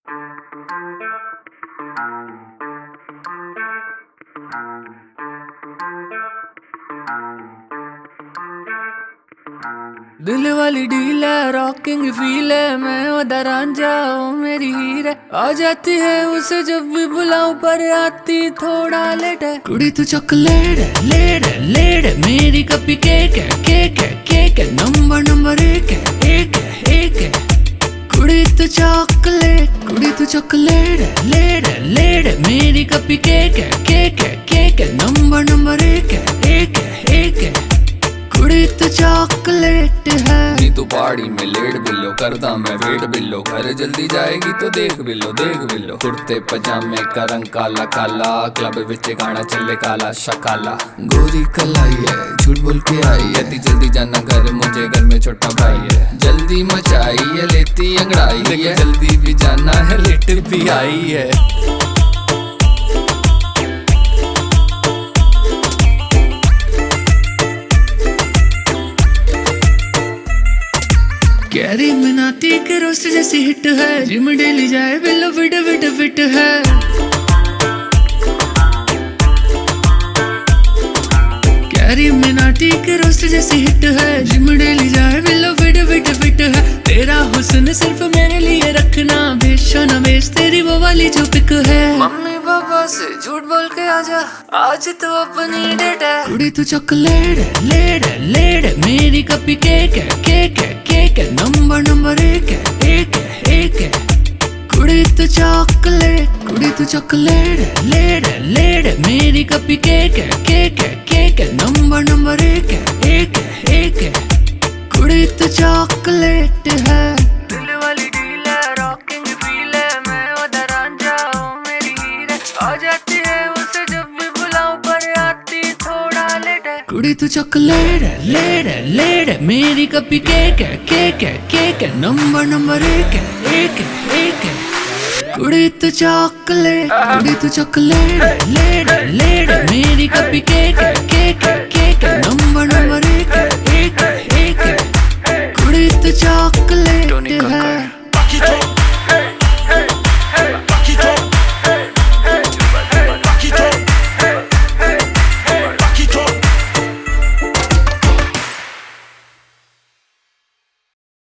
दिल वाली डील है, रॉकिंग फील है, मैं उधर रांझा हूँ मेरी हीर है। आ जाती है उसे जब भी बुलाऊं पर आती थोड़ा लेट है। कुड़ी तू चॉकलेट है, लेट है, मेरी कपी केक है, केक है, नंबर एक है। कुड़ी तू चॉकलेट है, लेट है, मेरी कपी केक है, नंबर एक है। कुड़ी तू चॉकलेट है। नी तू पहाड़ी में लेट बिल्लो, करदा मैं वेट बिल्लो, घर जल्दी जाएगी तो देख बिल्लो। कुर्ते पजामे का रंग काला काला, क्लब विच गाना चले काला शकाला। गोरी कलाई है, झूठ बोल के आई है, जल्दी जाना घर, मुझे घर में छोटा भाई है। जल्दी मचाई है, लेती अंगड़ाई है, जल्दी भी जाना है, लेट भी आई है। कैरी मिनाटी के रोस्ट जैसी हिट है, जिम डेली जाए बिल्लो फिट है। कैरी मिनाटी के रोस्ट जैसी हिट है, जिम डेली जाए बिल्लो फिट है। तेरा हुस्न सिर्फ मेरे लिए रखना, बेशो न बेच तेरी वो वाली जो पिक है। मम्मी पापा से झूठ बोल के आजा, आज तो अपनी डेट है। कुड़ी तू चॉकलेट है, लेट है, मेरी कपी केक है, नंबर एक है। कुड़ी तू चॉकलेट है, लेट है, मेरी कपी केक है, नंबर एक है। कुड़ी तू चॉकलेट है। दिल वाली डील है, रॉकिंग फील है, मैं उधर रांझा हूँ मेरी हीर है। आ जाती है उसे जब भी बुलाऊं पर आती थोड़ा लेट है। कुड़ी तू चॉकलेट है, लेट है, मेरी कपी केक है, नंबर एक है। कुड़ी तू चॉकलेट है, लेट है, मेरी कपी केक है,